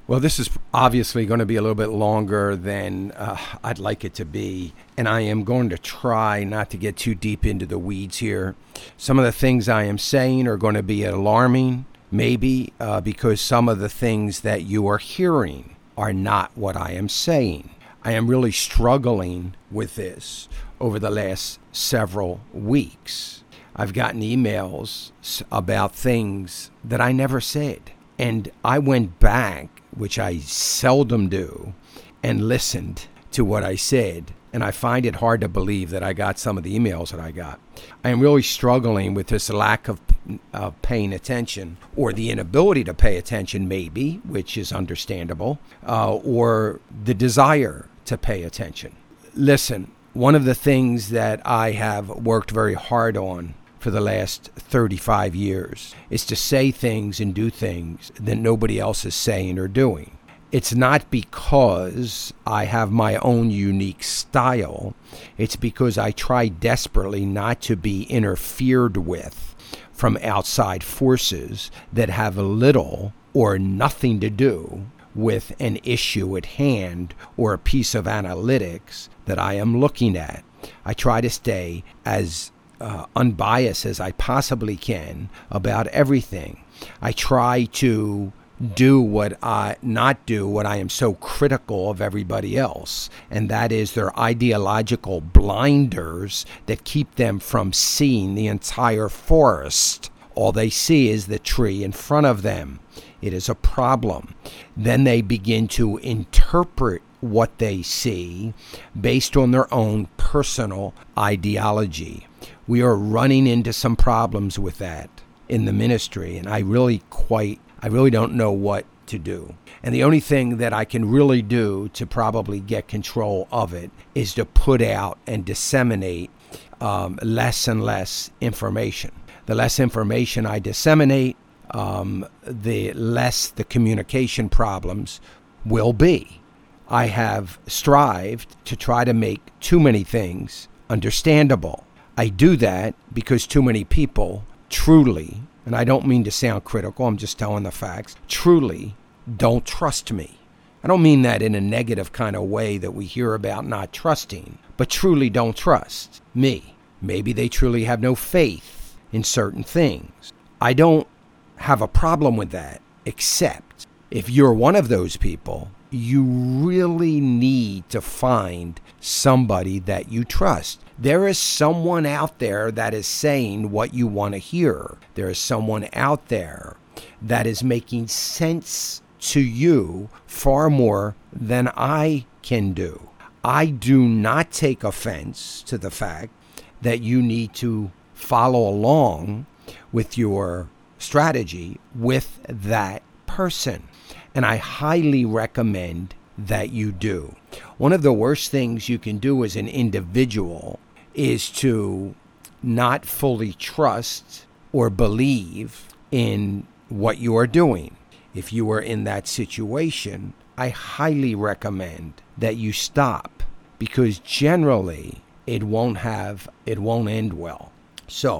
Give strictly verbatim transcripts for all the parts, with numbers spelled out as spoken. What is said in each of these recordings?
Well, this is obviously going to be a little bit longer than uh, I'd like it to be, and I am going to try not to get too deep into the weeds here. Some of the things I am saying are going to be alarming, maybe, uh, because some of the things that you are hearing are not what I am saying. I am really struggling with this over the last several weeks. I've gotten emails about things that I never said, and I went back, which I seldom do, and listened to what I said. And I find it hard to believe that I got some of the emails that I got. I am really struggling with this lack of uh, paying attention, or the inability to pay attention, maybe, which is understandable, uh, or the desire to pay attention. Listen, one of the things that I have worked very hard on for the last thirty-five years is to say things and do things that nobody else is saying or doing. It's not because I have my own unique style. It's because I try desperately not to be interfered with from outside forces that have little or nothing to do with an issue at hand or a piece of analytics that I am looking at. I try to stay as Uh, unbiased as I possibly can about everything. I try to do what I not do what I am so critical of everybody else, and that is their ideological blinders that keep them from seeing the entire forest. All they see is the tree in front of them. It is a problem. Then they begin to interpret what they see based on their own personal ideology. We are running into some problems with that in the ministry, and I really quite, I really don't know what to do. And the only thing that I can really do to probably get control of it is to put out and disseminate um, less and less information. The less information I disseminate, um, the less the communication problems will be. I have strived to try to make too many things understandable. I do that because too many people truly, and I don't mean to sound critical, I'm just telling the facts, truly don't trust me. I don't mean that in a negative kind of way that we hear about not trusting, but truly don't trust me. Maybe they truly have no faith in certain things. I don't have a problem with that, except if you're one of those people, you really need to find somebody that you trust. There is someone out there that is saying what you want to hear. There is someone out there that is making sense to you far more than I can do. I do not take offense to the fact that you need to follow along with your strategy with that person. And I highly recommend that you do. One of the worst things you can do as an individual is to not fully trust or believe in what you are doing. If you are in that situation, I highly recommend that you stop, because generally it won't have, it won't end well. So,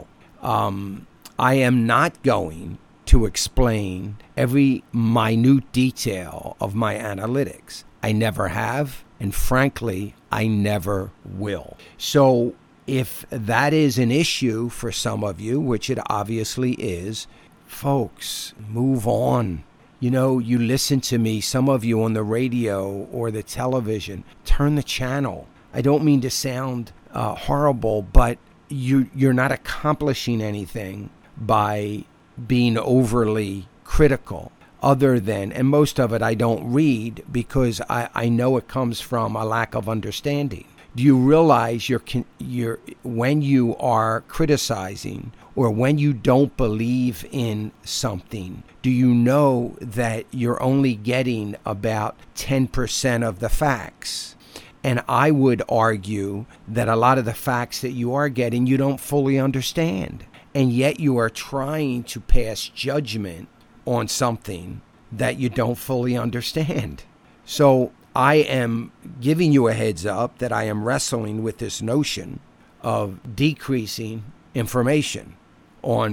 um, I am not going to explain every minute detail of my analytics. I never have, and frankly, I never will. So if that is an issue for some of you, which it obviously is, folks, move on. You know, you listen to me, some of you on the radio or the television, turn the channel. I don't mean to sound uh, horrible, but you, you're not accomplishing anything by being overly critical, other than, and most of it I don't read because I, I know it comes from a lack of understanding. Do you realize you're, you're when you are criticizing or when you don't believe in something, do you know that you're only getting about ten percent of the facts? And I would argue that a lot of the facts that you are getting, you don't fully understand. And yet you are trying to pass judgment on something that you don't fully understand. So I am giving you a heads up that I am wrestling with this notion of decreasing information on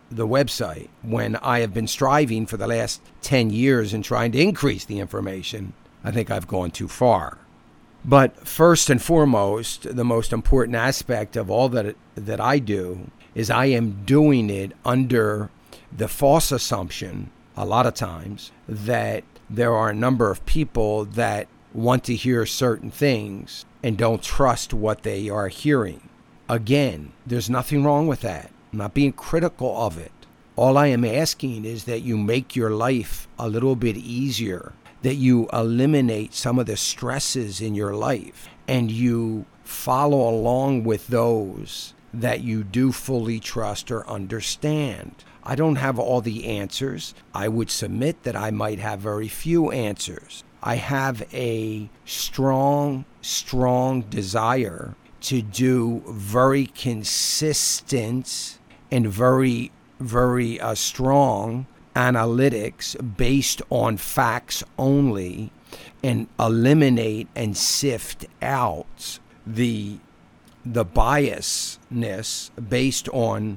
the website when I have been striving for the last ten years and trying to increase the information. I think I've gone too far. But first and foremost, the most important aspect of all that that I do is I am doing it under the false assumption, a lot of times, that there are a number of people that want to hear certain things and don't trust what they are hearing. Again, there's nothing wrong with that. I'm not being critical of it. All I am asking is that you make your life a little bit easier, that you eliminate some of the stresses in your life, and you follow along with those that you do fully trust or understand. I don't have all the answers. I would submit that I might have very few answers. I have a strong, strong desire to do very consistent and very, very uh, strong analytics based on facts only, and eliminate and sift out the the biasness based on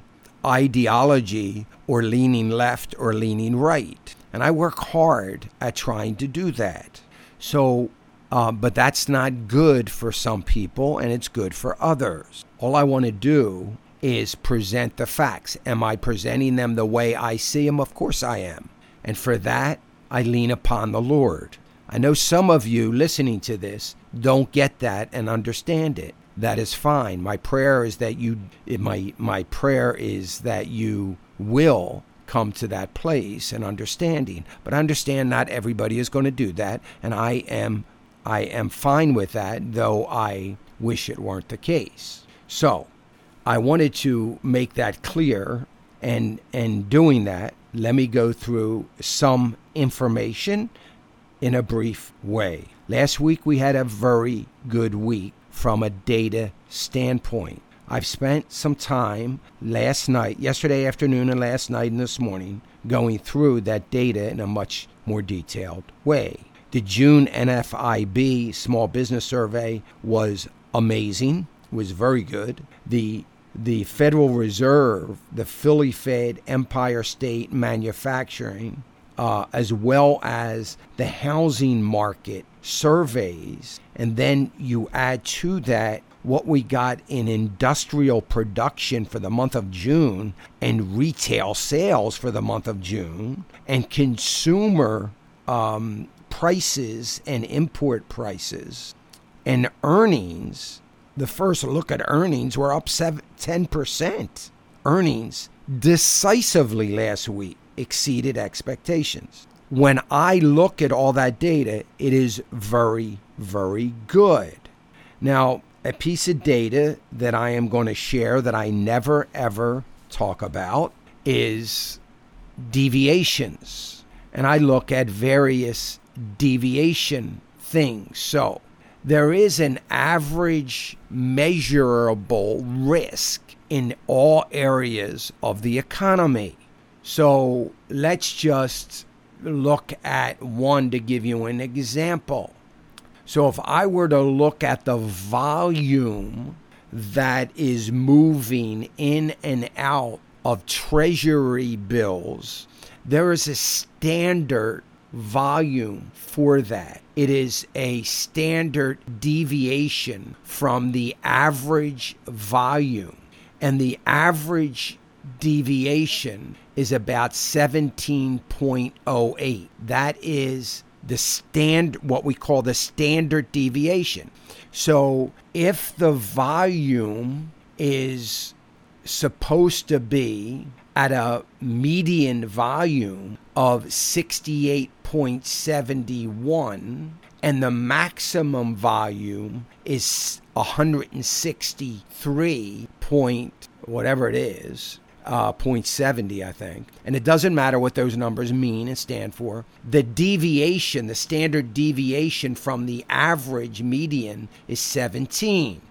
ideology or leaning left or leaning right. And I work hard at trying to do that. So, uh, but that's not good for some people, and it's good for others. All I want to do is present the facts. Am I presenting them the way I see them? Of course I am. And for that, I lean upon the Lord. I know some of you listening to this don't get that and understand it. That is fine. My prayer is that you, my, my prayer is that you will come to that place and understanding. But understand not everybody is going to do that. And I am, I am fine with that, though I wish it weren't the case. So, I wanted to make that clear, and and doing that, let me go through some information in a brief way. Last week we had a very good week from a data standpoint. I've spent some time last night, yesterday afternoon and last night and this morning, going through that data in a much more detailed way. The June N F I B Small Business Survey was amazing, was very good. The The Federal Reserve, the Philly Fed, Empire State Manufacturing, uh, as well as the housing market surveys, and then you add to that what we got in industrial production for the month of June and retail sales for the month of June, and consumer um, prices and import prices and earnings. The first look at earnings were up seven, ten percent. Earnings decisively last week exceeded expectations. When I look at all that data, it is very, very good. Now, a piece of data that I am going to share that I never, ever talk about is deviations. And I look at various deviation things. So, there is an average measurable risk in all areas of the economy. So let's just look at one to give you an example. So if I were to look at the volume that is moving in and out of Treasury bills, there is a standard volume for that. It is a standard deviation from the average volume, and the average deviation is about seventeen point oh eight. That is the stand what we call the standard deviation. So if the volume is supposed to be at a median volume of sixty-eight point seven one, and the maximum volume is one hundred sixty-three point whatever it is, uh, point seventy, I think. And it doesn't matter what those numbers mean and stand for. The deviation, the standard deviation from the average median is seventeen.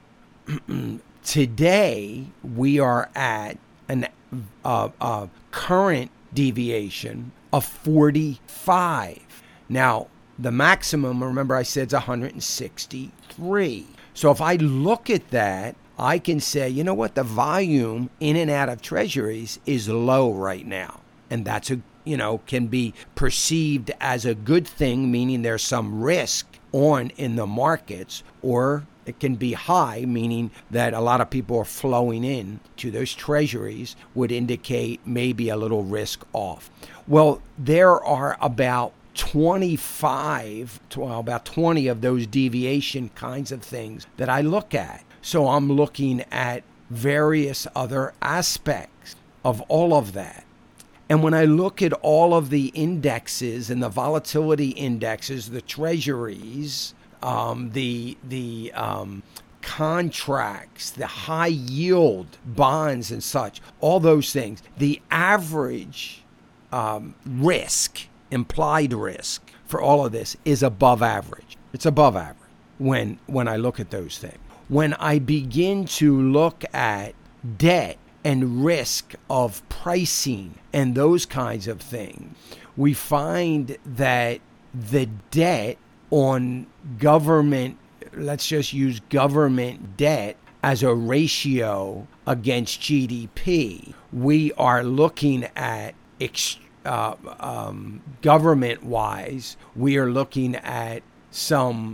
Today, we are at an uh, uh, current deviation of forty-five. Now, the maximum, remember I said, is one hundred sixty-three. So if I look at that, I can say, you know what, the volume in and out of treasuries is low right now. And that's a, you know, can be perceived as a good thing, meaning there's some risk on in the markets, or it can be high, meaning that a lot of people are flowing in to those treasuries, would indicate maybe a little risk off. Well, there are about twenty-five, well, about twenty of those deviation kinds of things that I look at. So I'm looking at various other aspects of all of that. And when I look at all of the indexes and the volatility indexes, the treasuries, um, the the um, contracts, the high yield bonds and such, all those things, the average um, risk, implied risk for all of this is above average. It's above average when when I look at those things. When I begin to look at debt and risk of pricing and those kinds of things, we find that the debt on government, let's just use government debt as a ratio against G D P, we are looking at, uh, um, government-wise, we are looking at some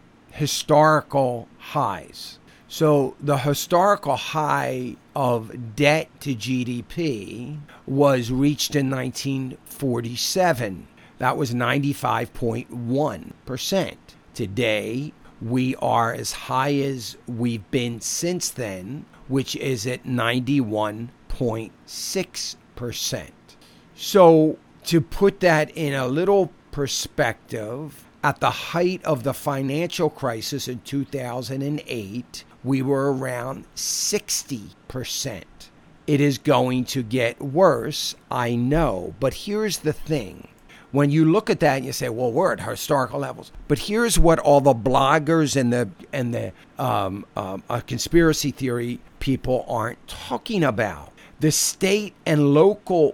historical highs. So the historical high of debt to G D P was reached in nineteen forty-seven. That was ninety-five point one percent. Today, we are as high as we've been since then, which is at ninety-one point six percent. So to put that in a little perspective, at the height of the financial crisis in two thousand eight, we were around sixty percent. It is going to get worse, I know. But here's the thing. When you look at that and you say, well, we're at historical levels. But here's what all the bloggers and the and the um, um, uh, conspiracy theory people aren't talking about. The state and local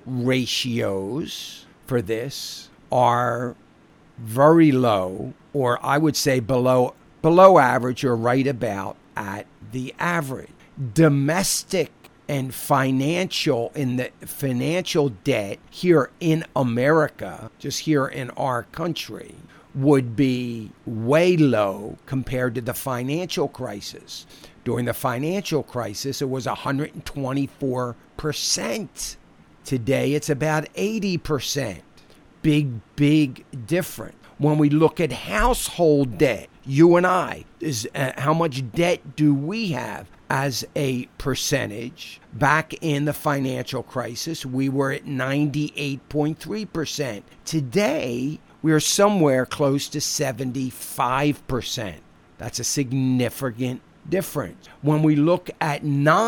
ratios for this are very low, or I would say below below average, or right about at the average. Domestic and financial in the financial debt here in America, just here in our country, would be way low compared to the financial crisis. During the financial crisis, it was one hundred twenty-four percent. Today, it's about eighty percent. Big, big difference. When we look at household debt, you and I, is uh, how much debt do we have as a percentage? Back in the financial crisis, we were at ninety-eight point three percent. Today, we are somewhere close to seventy-five percent. That's a significant difference. When we look at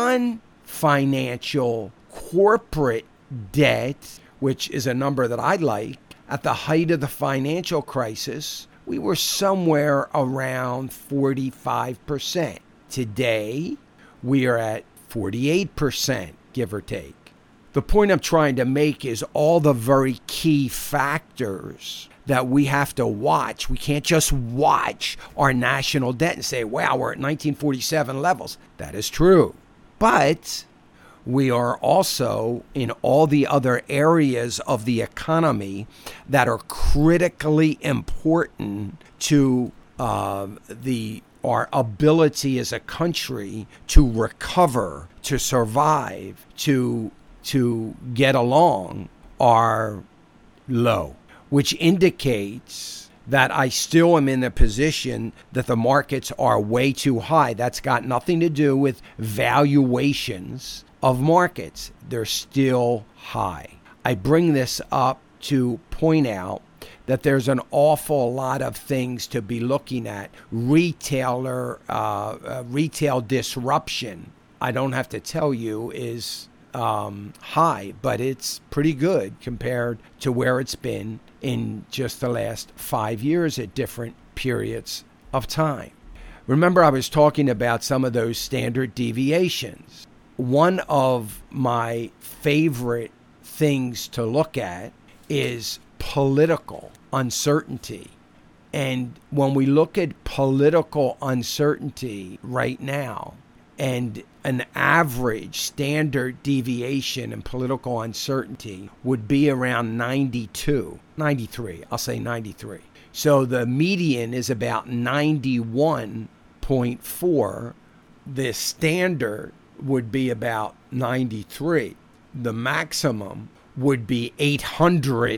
non-financial corporate debt, which is a number that I like, at the height of the financial crisis, we were somewhere around forty-five percent. Today, we are at forty-eight percent, give or take. The point I'm trying to make is all the very key factors that we have to watch. We can't just watch our national debt and say, wow, we're at nineteen forty-seven levels. That is true. But we are also in all the other areas of the economy that are critically important to uh, the our ability as a country to recover, to survive, to to get along, are low, which indicates that I still am in the position that the markets are way too high. That's got nothing to do with valuations of markets. They're still high. I bring this up to point out that there's an awful lot of things to be looking at. Retailer, uh, uh, retail disruption, I don't have to tell you, is um, high, but it's pretty good compared to where it's been in just the last five years at different periods of time. Remember, I was talking about some of those standard deviations. One of my favorite things to look at is political uncertainty. And when we look at political uncertainty right now, And an average standard deviation in political uncertainty would be around ninety-two, ninety-three. I'll say ninety-three. So the median is about ninety-one point four. The standard would be about ninety-three. The maximum would be eight hundred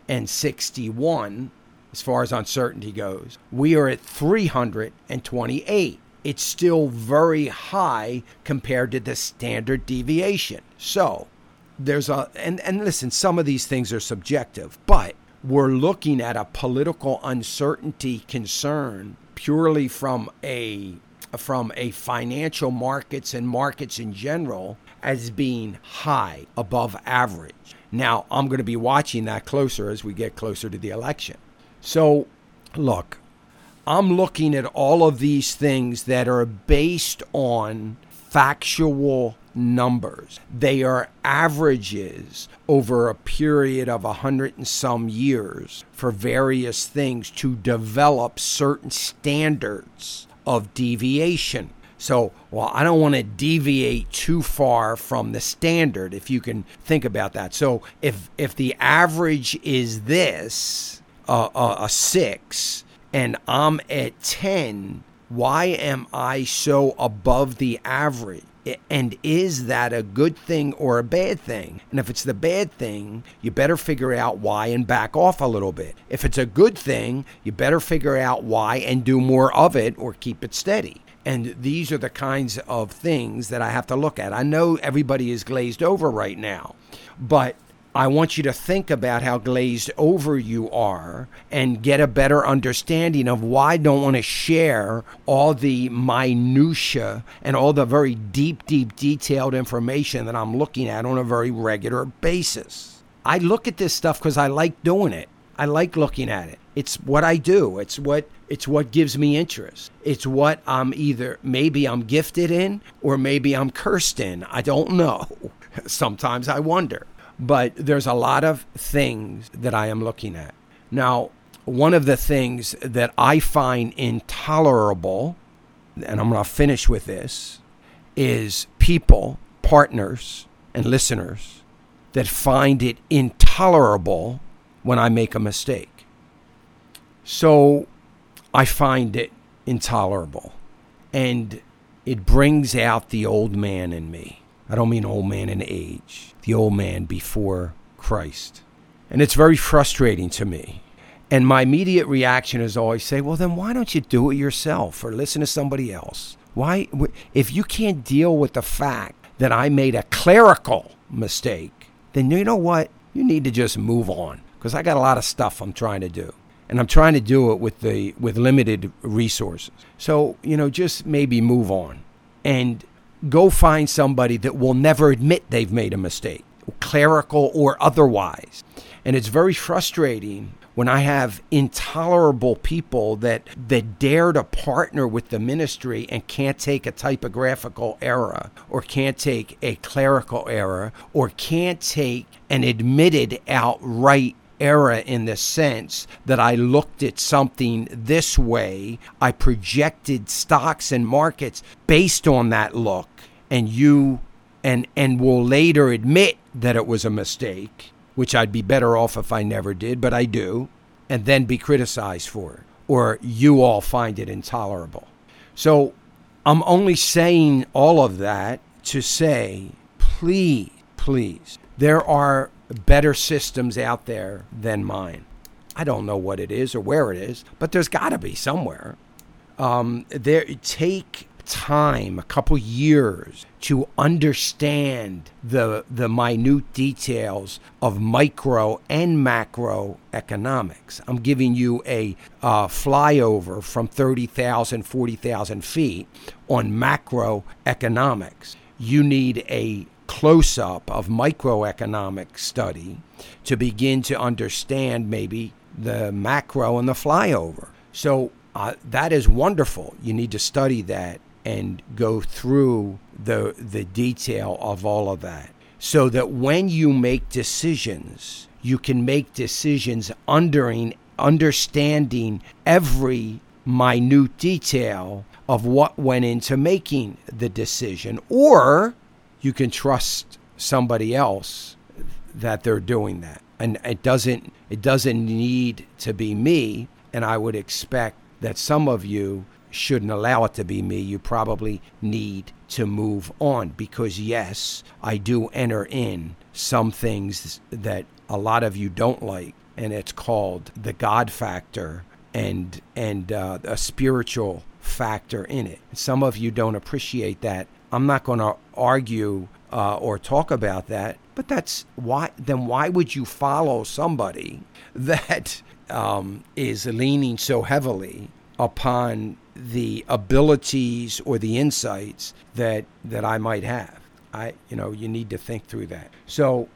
sixty-one as far as uncertainty goes. We are at three hundred twenty-eight. It's still very high compared to the standard deviation. So there's a, and, and listen, some of these things are subjective, but we're looking at a political uncertainty concern purely from a, from a financial markets and markets in general as being high, above average. Now, I'm going to be watching that closer as we get closer to the election. So, look, I'm looking at all of these things that are based on factual numbers. They are averages over a period of a hundred and some years for various things to develop certain standards of deviation. So, well, I don't want to deviate too far from the standard, if you can think about that. So if if the average is this, uh, uh, a six, and I'm at ten, why am I so above the average? And is that a good thing or a bad thing? And if it's the bad thing, you better figure out why and back off a little bit. If it's a good thing, you better figure out why and do more of it or keep it steady. And these are the kinds of things that I have to look at. I know everybody is glazed over right now, but I want you to think about how glazed over you are and get a better understanding of why I don't want to share all the minutia and all the very deep, deep, detailed information that I'm looking at on a very regular basis. I look at this stuff because I like doing it. I like looking at it. It's what I do. It's what it's what gives me interest. It's what I'm either, maybe I'm gifted in or maybe I'm cursed in. I don't know. Sometimes I wonder. But there's a lot of things that I am looking at. Now, one of the things that I find intolerable, and I'm going to finish with this, is people, partners, and listeners that find it intolerable when I make a mistake. So I find it intolerable. And it brings out the old man in me. I don't mean old man in age, the old man before Christ. And it's very frustrating to me. And my immediate reaction is always say, well, then why don't you do it yourself or listen to somebody else? Why, if you can't deal with the fact that I made a clerical mistake, then you know what? You need to just move on, because I got a lot of stuff I'm trying to do. And I'm trying to do it with the with limited resources. So, you know, just maybe move on and go find somebody that will never admit they've made a mistake, clerical or otherwise. And it's very frustrating when I have intolerable people that that dare to partner with the ministry and can't take a typographical error or can't take a clerical error or can't take an admitted outright error in the sense that I looked at something this way, I projected stocks and markets based on that look, and you and and will later admit that it was a mistake, which I'd be better off if I never did, but I do, and then be criticized for it, or you all find it intolerable. So I'm only saying all of that to say, please, please, there are better systems out there than mine. I don't know what it is or where it is, but there's got to be somewhere. Um, there, take time, a couple years, to understand the the minute details of micro and macro economics. I'm giving you a uh, flyover from thirty thousand, forty thousand feet on macroeconomics. You need a close-up of microeconomic study to begin to understand maybe the macro and the flyover. So uh, that is wonderful. You need to study that and go through the the detail of all of that, so that when you make decisions, you can make decisions under, understanding every minute detail of what went into making the decision. Or you can trust somebody else that they're doing that. And it doesn't it doesn't need to be me. And I would expect that some of you shouldn't allow it to be me. You probably need to move on, because yes, I do enter in some things that a lot of you don't like, and it's called the God factor and and uh, a spiritual factor in it. Some of you don't appreciate that. I'm not going to argue uh, or talk about that, but that's why. Then why would you follow somebody that um, is leaning so heavily upon the abilities or the insights that that I might have? I, you know, you need to think through that. So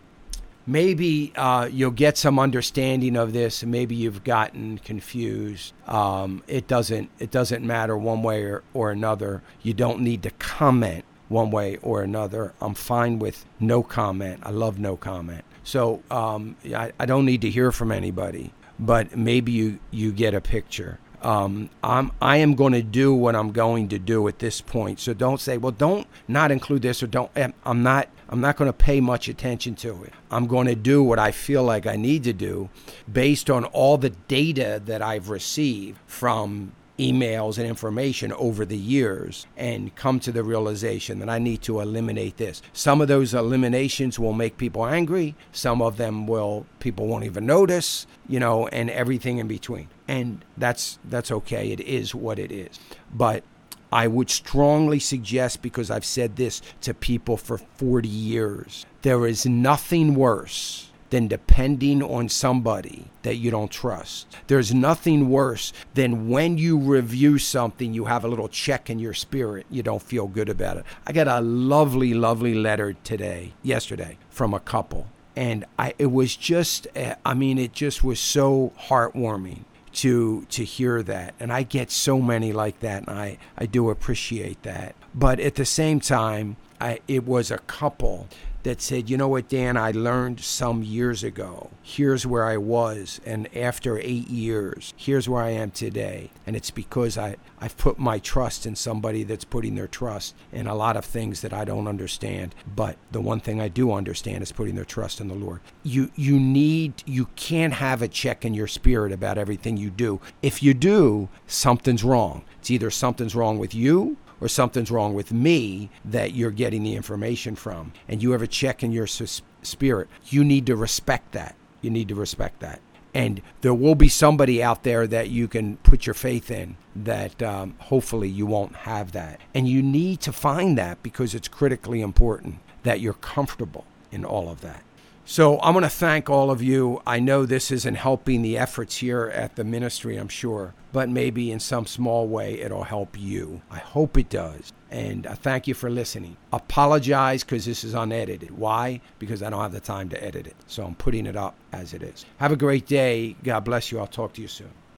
maybe uh, you'll get some understanding of this. Maybe you've gotten confused. Um, it doesn't it doesn't matter one way or, or another. You don't need to comment one way or another. I'm fine with no comment. I love no comment. So um, I, I don't need to hear from anybody. But maybe you, you get a picture. Um, I'm, I am going to do what I'm going to do at this point. So don't say, well, don't not include this, or don't, I'm not, I'm not going to pay much attention to it. I'm going to do what I feel like I need to do based on all the data that I've received from emails and information over the years, and come to the realization that I need to eliminate this. Some of those eliminations will make people angry. Some of them will, people won't even notice, you know, and everything in between. And that's that's okay. It is what it is. But I would strongly suggest, because I've said this to people for forty years, there is nothing worse than depending on somebody that you don't trust. There's nothing worse than when you review something, you have a little check in your spirit, you don't feel good about it. I got a lovely, lovely letter today, yesterday, from a couple. And I, it was just, I mean, it just was so heartwarming to to hear that. And I get so many like that, and I, I do appreciate that. But at the same time, I, it was a couple that said, you know what, Dan, I learned some years ago. Here's where I was, and after eight years, here's where I am today. And it's because I, I've put my trust in somebody that's putting their trust in a lot of things that I don't understand. But the one thing I do understand is putting their trust in the Lord. You you need, you can't have a check in your spirit about everything you do. If you do, something's wrong. It's either something's wrong with you, or something's wrong with me that you're getting the information from, and you have a check in your s- spirit. You need to respect that. You need to respect that. And there will be somebody out there that you can put your faith in that um, hopefully you won't have that. And you need to find that, because it's critically important that you're comfortable in all of that. So I'm going to thank all of you. I know this isn't helping the efforts here at the ministry, I'm sure, but maybe in some small way it'll help you. I hope it does. And I thank you for listening. Apologize because this is unedited. Why? Because I don't have the time to edit it. So I'm putting it up as it is. Have a great day. God bless you. I'll talk to you soon.